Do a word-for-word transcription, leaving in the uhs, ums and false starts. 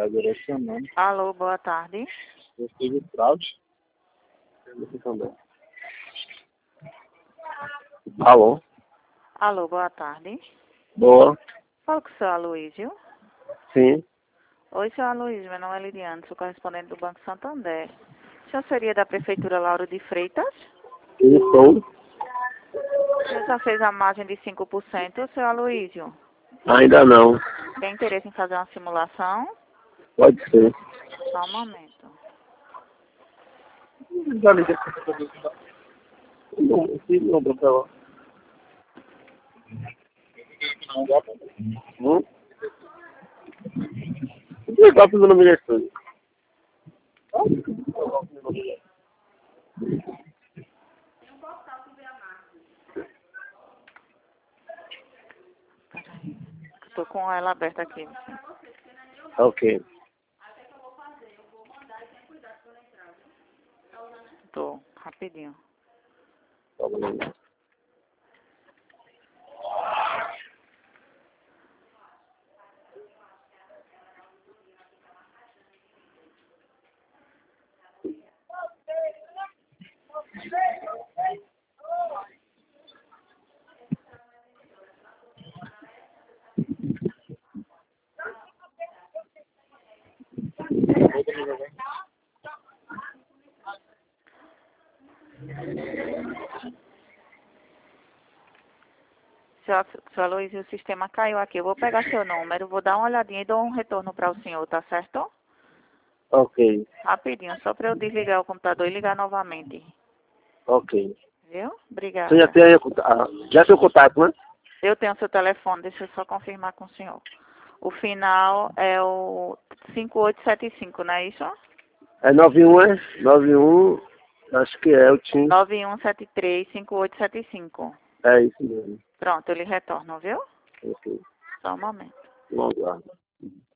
direcionando. Alô, boa tarde. Eu tive fraude. Alô? Alô, boa tarde. Boa. Fala com o seu Aloysio. Sim. Oi, seu Aloysio, meu nome é Liliane, sou correspondente do Banco Santander. O senhor seria da Prefeitura Lauro de Freitas? Eu sou. O senhor já fez a margem de cinco por cento, seu Aloysio? Ainda não. Tem interesse em fazer uma simulação? Pode ser. Só um momento. Não, sim, não, não, não. Hum? O que está fazendo no estúdio? Peraí. Estou com ela aberta aqui. Ok. Estou, rapidinho. Seu, seu Aloysio, o sistema caiu aqui. Eu vou pegar seu número, vou dar uma olhadinha e dou um retorno para o senhor, tá certo? Ok. Rapidinho, só para eu desligar o computador e ligar novamente. Ok. Viu? Você já Obrigada. tem, ah, já tem o contato, né? Eu tenho seu telefone, deixa eu só confirmar com o senhor. O final é o cinco oito sete cinco, não é isso? É nove um, é? nove um, acho que é, eu tinha. nove um sete três cinco oito sete cinco. É isso mesmo. Pronto, eu lhe retorno, viu? Ok. Só um momento. Vamos lá.